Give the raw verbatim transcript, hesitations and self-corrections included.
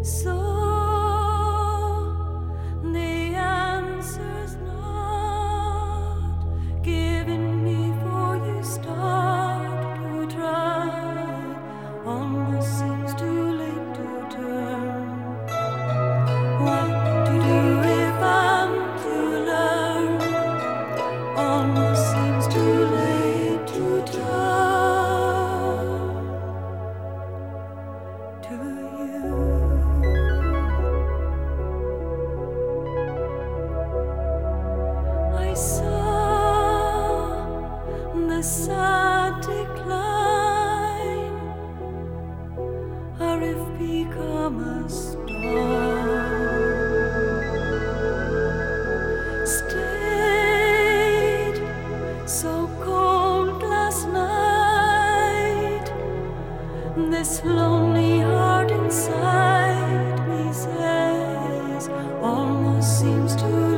So the answer's not given before you start to try. Almost seems too late to turn. What to do if I'm to learn? Almost seems too late to turn to you. I saw the sad decline, a rift become a storm. Stayed so cold last night, this lonely heart inside me says almost seems too